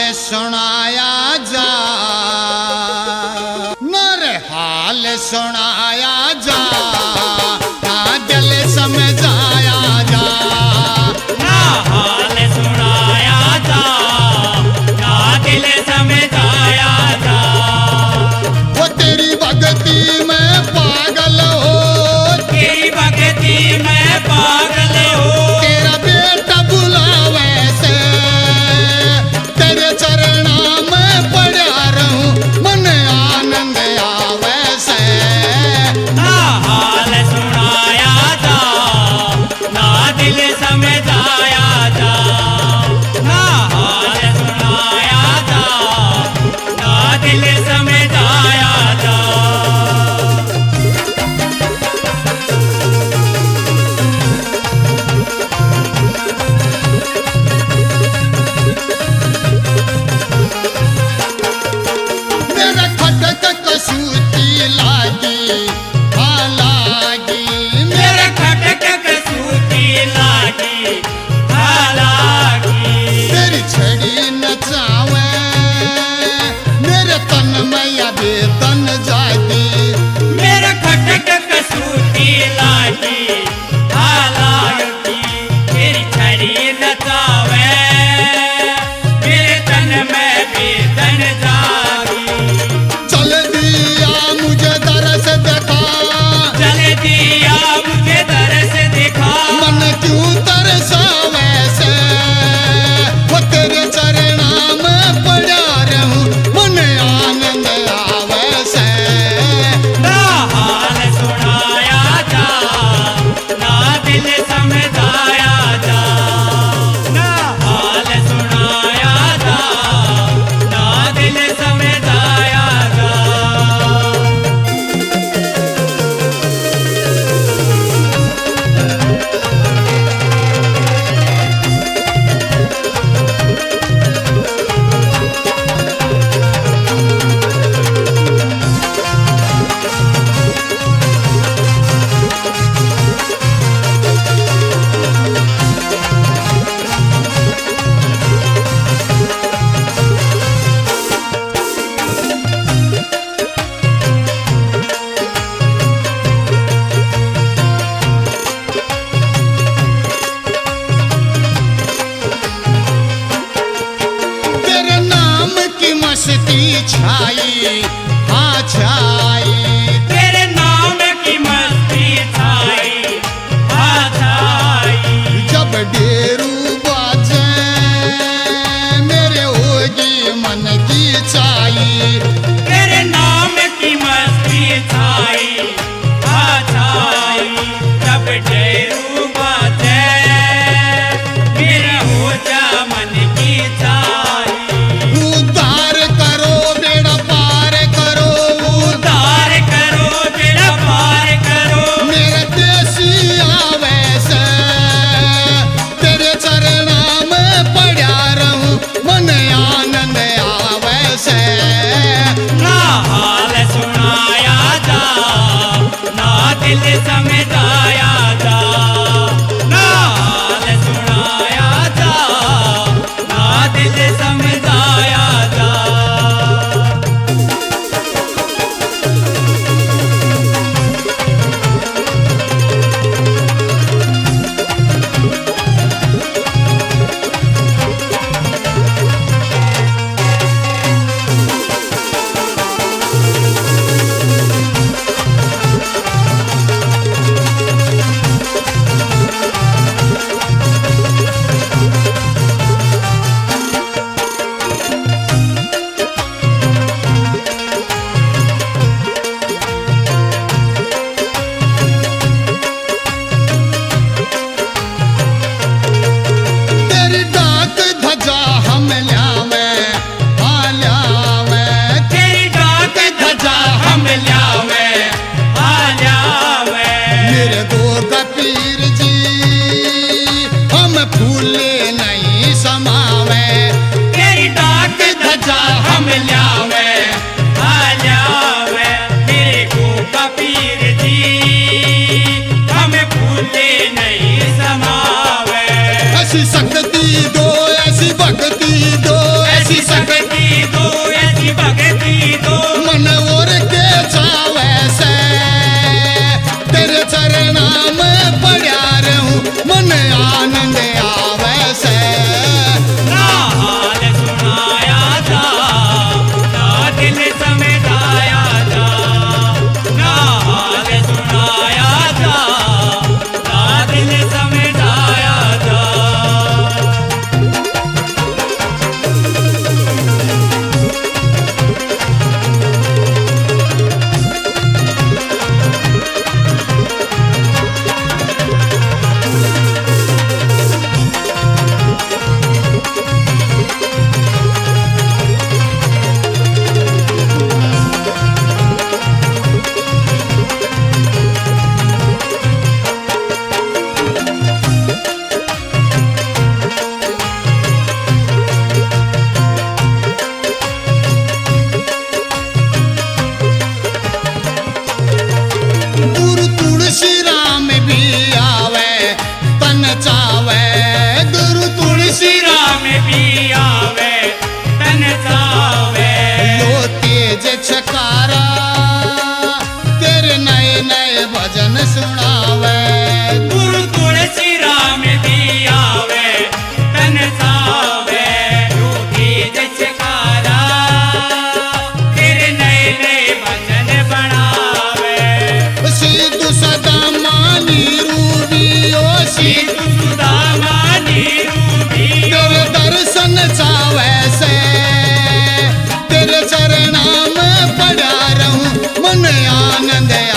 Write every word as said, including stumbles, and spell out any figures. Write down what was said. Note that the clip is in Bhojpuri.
सुनाया जा, नर हाल सुनाया जा, ना दिल समझाया जा, ना हाल सुनाया जा, ना दिल समझाया जा। वो तेरी भक्ति में पागल हो, तेरी भक्ति में पागल हो, तेरा बेटा बुलावे से, तेरे चरणों में पड़ा रहूं, मन आनंद आवे से। ना हाल सुनाया जा, ना दिल समझाया जा, ना हाल सुनाया जा, ना दिल समझाया जा। मेरा खटक कसूती लागी, हाँ लागी, मेरे खटक कसूती लागी, हाँ लागी। तेरी छड़ी नचावे, मेरे तन में या बेतन जागी, मेरे खटक कसूती लागी, हाँ लागी। तेरी छड़ी नचावे, मेरे तन में बेदन जागी। चल दिया मुझे दरस देखा, चल दिया मुझे दरस दिखा, मन क्यों तरसावे से, वो तेरे चरणों में पड़ा रहूं, मन आनंद आवे से। ना हाल सुनाया जा, ना दिल समझाया जा, ना हाल सुनाया जा, ना दिल समझाया जा। तेरे नाम की मस्ती छाई, हाँ छाई, तेरे नाम की मस्ती छाई, हाँ छाई। जब डेरू बाजे मेरे होगी मन की चाई, तेरे नाम की मस्ती छाई, हाँ छाई। जब डेरू बाजे मेरा हो जा मन की छाई। उद्धार करो बेड़ा पार करो, उद्धार करो बेड़ा पार करो, मेरे देसी आवे से, तेरे चरणों में पड़ा रहूं, मन आनंद आवे से। ना हाल सुनाया जा, ना दिल समझाया जा, ना हाल सुनाया जा, ना दिल समझाया जा। तेरी डाक ध्वजा हम ल्यावे, हाँ ल्यावे, तेरी डाक ध्वजा हम ल्यावे, आ ल्यावे। मेरे दो कबीर जी हम फूले नहीं समावे, तेरी डाक ध्वजा हम ल्यावे, आ ल्यावे। मेरे को कबीर जी हमें भूले नहीं समावे। ऐसी शक्ति दो, ऐसी भक्ति दो, ऐसी शक्ति मन आनंद आवे से। ना हाल सुनाया था, ना दिल समझाया था, ना हाल सुनाया था, ना दिल समझाया था। गुरु तुलसी राम भी आवे तन चावे। गुरु तुलसी राम भी आवे तन चावे। लो तेज छकारा तेरे नए नए भजन सुनावे। गुरु तुलसी राम भी आवे तन चावे। योगी जचकारा तेरे नए नए भजन बनावे। सिद्धू सदा मानी रूबियो सिद्धू सिद्धू सुदामानी रूबी तेरे दर्शन चावे से। तेरे चरणा में पड़ा रहूं मन आनंद